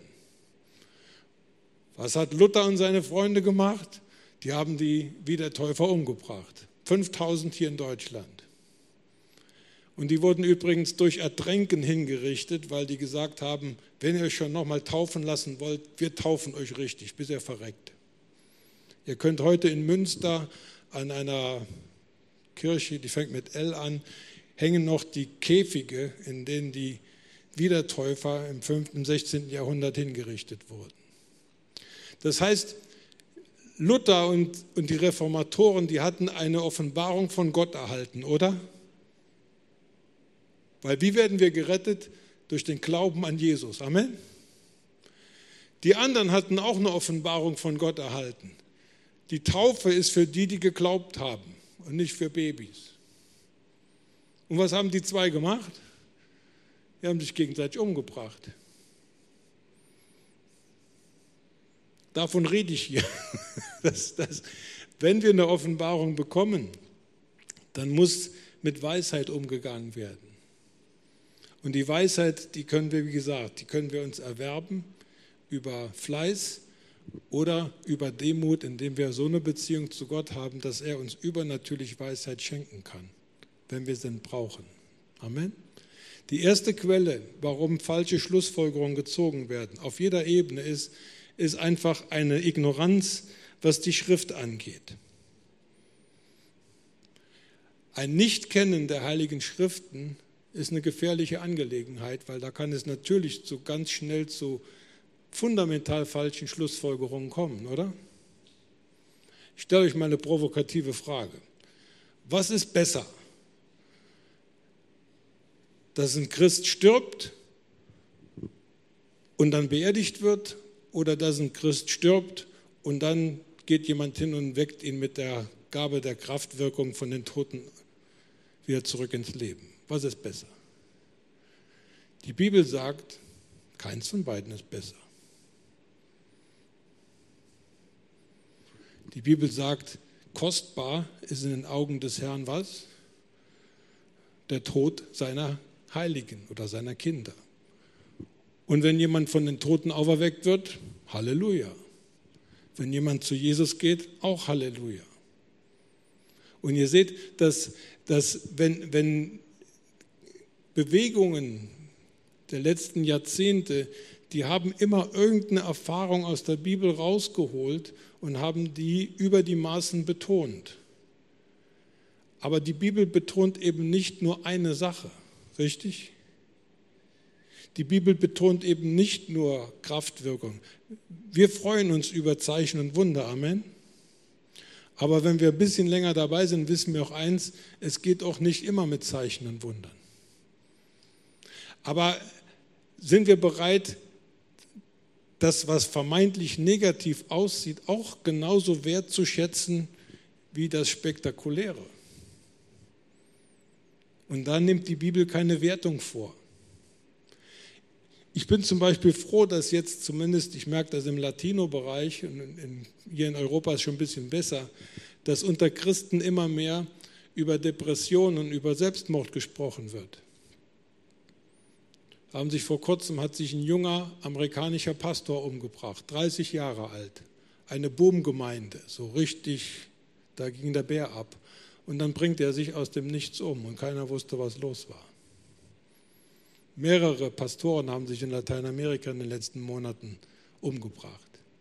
Was hat Luther und seine Freunde gemacht? Die haben die Wiedertäufer umgebracht. fünftausend hier in Deutschland. Und die wurden übrigens durch Ertränken hingerichtet, weil die gesagt haben, wenn ihr euch schon nochmal taufen lassen wollt, wir taufen euch richtig, bis ihr verreckt. Ihr könnt heute in Münster an einer Kirche, die fängt mit L an, hängen noch die Käfige, in denen die Wiedertäufer im fünften, sechzehnten Jahrhundert hingerichtet wurden. Das heißt, Luther und, und die Reformatoren, die hatten eine Offenbarung von Gott erhalten, oder? Weil wie werden wir gerettet? Durch den Glauben an Jesus. Amen. Die anderen hatten auch eine Offenbarung von Gott erhalten. Die Taufe ist für die, die geglaubt haben und nicht für Babys. Und was haben die zwei gemacht? Die haben sich gegenseitig umgebracht. Davon rede ich hier. Das, das, wenn wir eine Offenbarung bekommen, dann muss mit Weisheit umgegangen werden. Und die Weisheit, die können wir, wie gesagt, die können wir uns erwerben über Fleiß oder über Demut, indem wir so eine Beziehung zu Gott haben, dass er uns übernatürlich Weisheit schenken kann, wenn wir sie brauchen. Amen. Die erste Quelle, warum falsche Schlussfolgerungen gezogen werden, auf jeder Ebene ist, ist einfach eine Ignoranz, was die Schrift angeht. Ein Nichtkennen der Heiligen Schriften ist eine gefährliche Angelegenheit, weil da kann es natürlich zu, ganz schnell zu fundamental falschen Schlussfolgerungen kommen, oder? Ich stelle euch mal eine provokative Frage. Was ist besser? Dass ein Christ stirbt und dann beerdigt wird oder dass ein Christ stirbt und dann geht jemand hin und weckt ihn mit der Gabe der Kraftwirkung von den Toten wieder zurück ins Leben? Was ist besser? Die Bibel sagt, keins von beiden ist besser. Die Bibel sagt, kostbar ist in den Augen des Herrn was? Der Tod seiner Heiligen oder seiner Kinder. Und wenn jemand von den Toten auferweckt wird, Halleluja. Wenn jemand zu Jesus geht, auch Halleluja. Und ihr seht, dass, dass wenn, wenn Bewegungen der letzten Jahrzehnte, die haben immer irgendeine Erfahrung aus der Bibel rausgeholt und haben die über die Maßen betont. Aber die Bibel betont eben nicht nur eine Sache, richtig? Die Bibel betont eben nicht nur Kraftwirkung. Wir freuen uns über Zeichen und Wunder, Amen. Aber wenn wir ein bisschen länger dabei sind, wissen wir auch eins, es geht auch nicht immer mit Zeichen und Wundern. Aber sind wir bereit, das, was vermeintlich negativ aussieht, auch genauso wertzuschätzen wie das Spektakuläre? Und da nimmt die Bibel keine Wertung vor. Ich bin zum Beispiel froh, dass jetzt zumindest, ich merke das im Latino-Bereich, und in, hier in Europa ist es schon ein bisschen besser, dass unter Christen immer mehr über Depressionen und über Selbstmord gesprochen wird. Haben sich vor kurzem hat sich ein junger amerikanischer Pastor umgebracht, dreißig Jahre alt, eine Boomgemeinde, so richtig, da ging der Bär ab. Und dann bringt er sich aus dem Nichts um und keiner wusste, was los war. Mehrere Pastoren haben sich in Lateinamerika in den letzten Monaten umgebracht.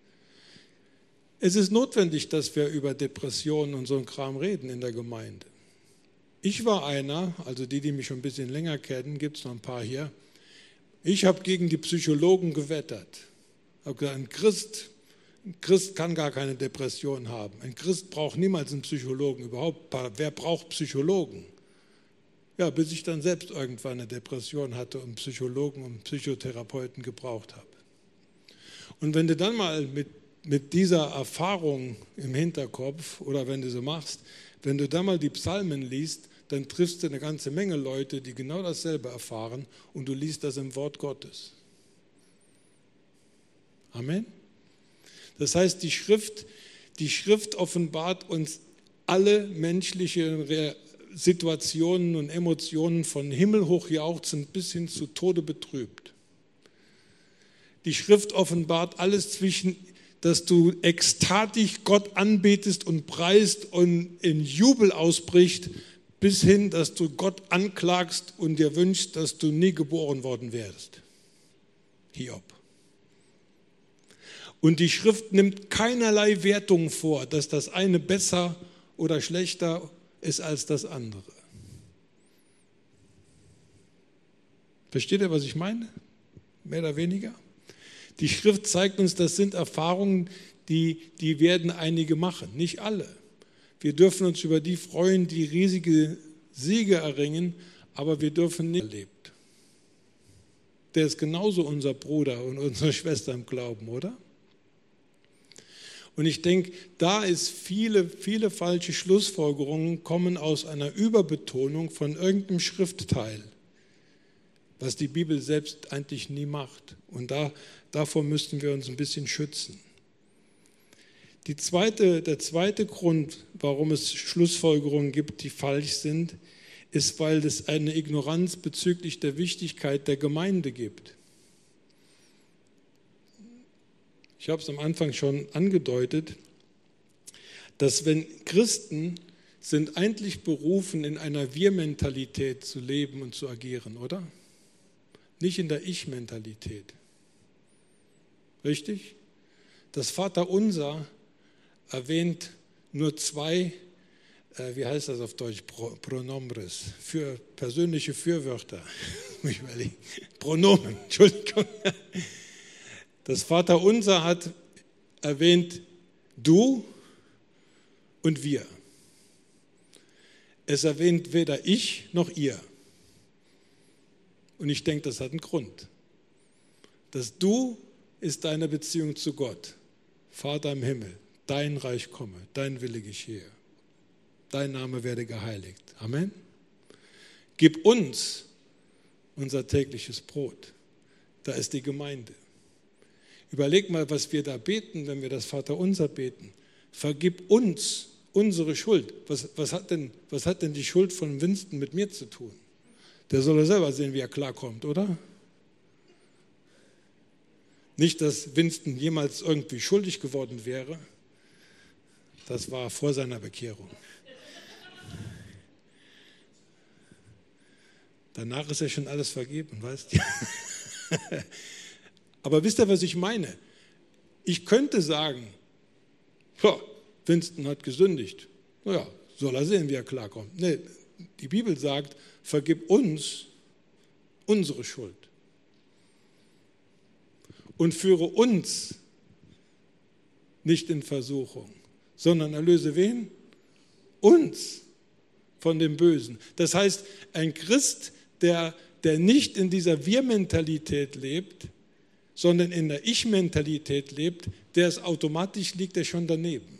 Es ist notwendig, dass wir über Depressionen und so einen Kram reden in der Gemeinde. Ich war einer, also die, die mich schon ein bisschen länger kennen, gibt es noch ein paar hier, ich habe gegen die Psychologen gewettert. Ich habe gesagt, ein Christ, ein Christ kann gar keine Depression haben. Ein Christ braucht niemals einen Psychologen überhaupt. Wer braucht Psychologen? Ja, bis ich dann selbst irgendwann eine Depression hatte und Psychologen und Psychotherapeuten gebraucht habe. Und wenn du dann mal mit, mit dieser Erfahrung im Hinterkopf oder wenn du so machst, wenn du dann mal die Psalmen liest, dann triffst du eine ganze Menge Leute, die genau dasselbe erfahren und du liest das im Wort Gottes. Amen. Das heißt, die Schrift, die Schrift offenbart uns alle menschlichen Situationen und Emotionen von himmelhoch jauchzend bis hin zu Tode betrübt. Die Schrift offenbart alles zwischen, dass du ekstatisch Gott anbetest und preist und in Jubel ausbricht, bis hin, dass du Gott anklagst und dir wünschst, dass du nie geboren worden wärst. Hiob. Und die Schrift nimmt keinerlei Wertung vor, dass das eine besser oder schlechter ist als das andere. Versteht ihr, was ich meine? Mehr oder weniger? Die Schrift zeigt uns, das sind Erfahrungen, die, die werden einige machen, nicht alle. Wir dürfen uns über die freuen, die riesige Siege erringen, aber wir dürfen nicht erlebt. Der ist genauso unser Bruder und unsere Schwester im Glauben, oder? Und ich denke, da ist viele, viele falsche Schlussfolgerungen kommen aus einer Überbetonung von irgendeinem Schriftteil, was die Bibel selbst eigentlich nie macht. Und da, davor müssten wir uns ein bisschen schützen. Die zweite, der zweite Grund, warum es Schlussfolgerungen gibt, die falsch sind, ist, weil es eine Ignoranz bezüglich der Wichtigkeit der Gemeinde gibt. Ich habe es am Anfang schon angedeutet, dass wenn Christen sind eigentlich berufen, in einer Wir-Mentalität zu leben und zu agieren, oder? Nicht in der Ich-Mentalität. Richtig? Das Vaterunser erwähnt nur zwei, äh, wie heißt das auf Deutsch, Pro, Pronombres, für persönliche Fürwörter. Muss ich überlegen. Pronomen, Entschuldigung. Das Vaterunser hat erwähnt du und wir. Es erwähnt weder ich noch ihr. Und ich denke, das hat einen Grund. Das Du ist deine Beziehung zu Gott. Vater im Himmel, dein Reich komme, dein Wille geschehe. Dein Name werde geheiligt. Amen. Gib uns unser tägliches Brot. Da ist die Gemeinde. Überleg mal, was wir da beten, wenn wir das Vaterunser beten. Vergib uns unsere Schuld. Was, was, hat denn, was hat denn die Schuld von Winston mit mir zu tun? Der soll ja selber sehen, wie er klarkommt, oder? Nicht, dass Winston jemals irgendwie schuldig geworden wäre. Das war vor seiner Bekehrung. Danach ist ja schon alles vergeben, weißt du? Aber wisst ihr, was ich meine? Ich könnte sagen, ja, Winston hat gesündigt. Naja, soll er sehen, wie er klarkommt. Nee, die Bibel sagt, vergib uns unsere Schuld. Und führe uns nicht in Versuchung, sondern erlöse wen? Uns von dem Bösen. Das heißt, ein Christ, der, der nicht in dieser Wir-Mentalität lebt, sondern in der Ich-Mentalität lebt, der ist automatisch, liegt er schon daneben.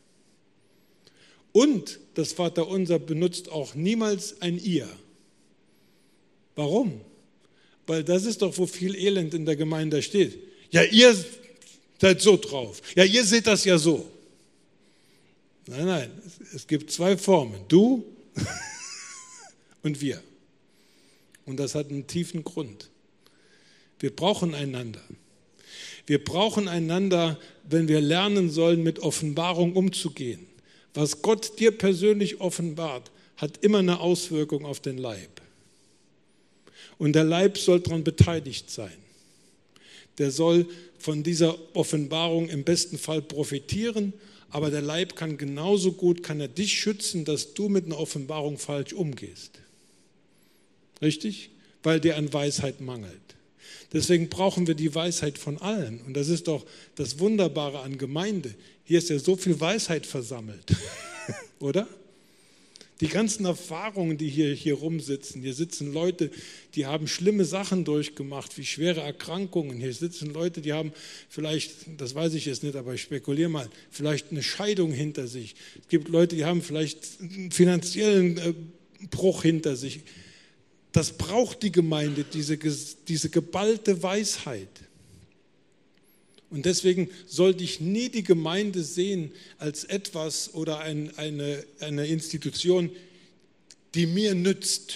Und das Vaterunser benutzt auch niemals ein Ihr. Warum? Weil das ist doch, wo viel Elend in der Gemeinde steht. Ja, ihr seid so drauf. Ja, ihr seht das ja so. Nein, nein, es gibt zwei Formen. Du und wir. Und das hat einen tiefen Grund. Wir brauchen einander. Wir brauchen einander, wenn wir lernen sollen, mit Offenbarung umzugehen. Was Gott dir persönlich offenbart, hat immer eine Auswirkung auf den Leib. Und der Leib soll daran beteiligt sein. Der soll von dieser Offenbarung im besten Fall profitieren, aber der Leib kann genauso gut, kann er dich schützen, dass du mit einer Offenbarung falsch umgehst. Richtig? Weil dir an Weisheit mangelt. Deswegen brauchen wir die Weisheit von allen. Und das ist doch das Wunderbare an Gemeinde. Hier ist ja so viel Weisheit versammelt. Oder? Die ganzen Erfahrungen, die hier, hier rumsitzen. Hier sitzen Leute, die haben schlimme Sachen durchgemacht, wie schwere Erkrankungen. Hier sitzen Leute, die haben vielleicht, das weiß ich jetzt nicht, aber ich spekuliere mal, vielleicht eine Scheidung hinter sich. Es gibt Leute, die haben vielleicht einen finanziellen äh, Bruch hinter sich. Das braucht die Gemeinde, diese, diese geballte Weisheit. Und deswegen sollte ich nie die Gemeinde sehen als etwas oder ein, eine, eine Institution, die mir nützt,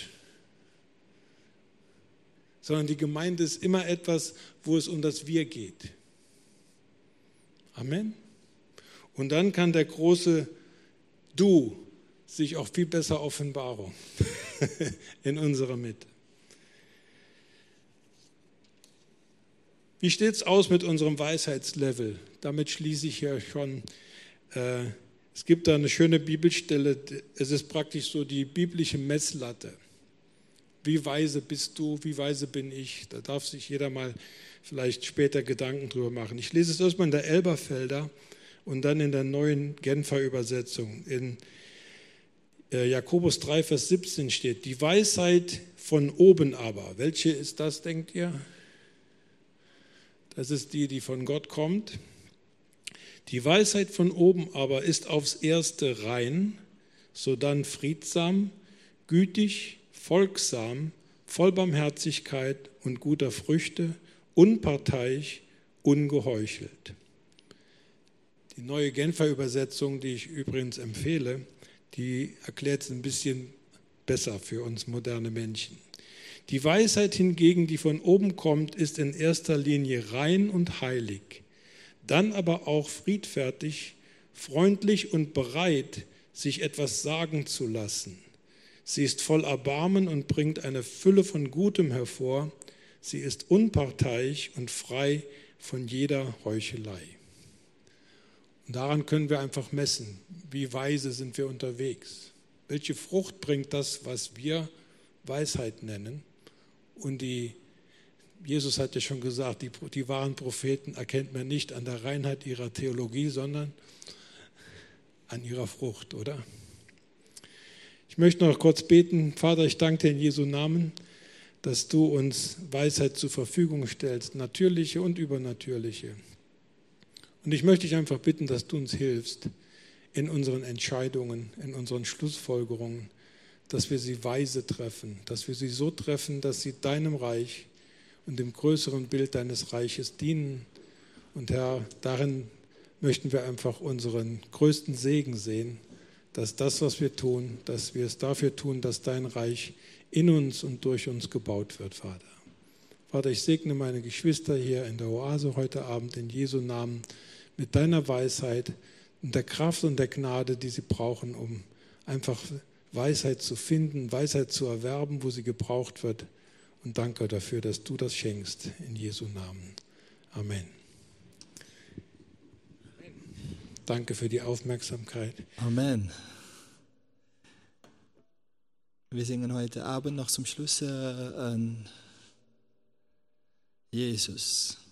sondern die Gemeinde ist immer etwas, wo es um das Wir geht. Amen. Und dann kann der große Du sich auch viel besser Offenbarung in unserer Mitte. Wie steht es aus mit unserem Weisheitslevel? Damit schließe ich ja schon. Äh, es gibt da eine schöne Bibelstelle, es ist praktisch so die biblische Messlatte. Wie weise bist du, wie weise bin ich? Da darf sich jeder mal vielleicht später Gedanken drüber machen. Ich lese es erstmal in der Elberfelder und dann in der neuen Genfer Übersetzung. In Jakobus drei, Vers siebzehn steht, die Weisheit von oben aber. Welche ist das, denkt ihr? Das ist die, die von Gott kommt. Die Weisheit von oben aber ist aufs Erste rein, sodann friedsam, gütig, folgsam, voll Barmherzigkeit und guter Früchte, unparteiisch, ungeheuchelt. Die neue Genfer Übersetzung, die ich übrigens empfehle, die erklärt es ein bisschen besser für uns moderne Menschen. Die Weisheit hingegen, die von oben kommt, ist in erster Linie rein und heilig, dann aber auch friedfertig, freundlich und bereit, sich etwas sagen zu lassen. Sie ist voll Erbarmen und bringt eine Fülle von Gutem hervor. Sie ist unparteiisch und frei von jeder Heuchelei. Und daran können wir einfach messen, wie weise sind wir unterwegs. Welche Frucht bringt das, was wir Weisheit nennen? Und die, Jesus hat ja schon gesagt, die, die wahren Propheten erkennt man nicht an der Reinheit ihrer Theologie, sondern an ihrer Frucht, oder? Ich möchte noch kurz beten. Vater, ich danke dir in Jesu Namen, dass du uns Weisheit zur Verfügung stellst, natürliche und übernatürliche. Und ich möchte dich einfach bitten, dass du uns hilfst in unseren Entscheidungen, in unseren Schlussfolgerungen, dass wir sie weise treffen, dass wir sie so treffen, dass sie deinem Reich und dem größeren Bild deines Reiches dienen. Und Herr, darin möchten wir einfach unseren größten Segen sehen, dass das, was wir tun, dass wir es dafür tun, dass dein Reich in uns und durch uns gebaut wird, Vater. Vater, ich segne meine Geschwister hier in der Oase heute Abend in Jesu Namen mit deiner Weisheit und der Kraft und der Gnade, die sie brauchen, um einfach Weisheit zu finden, Weisheit zu erwerben, wo sie gebraucht wird. Und danke dafür, dass du das schenkst in Jesu Namen. Amen. Danke für die Aufmerksamkeit. Amen. Wir singen heute Abend noch zum Schluss äh, an Jesus.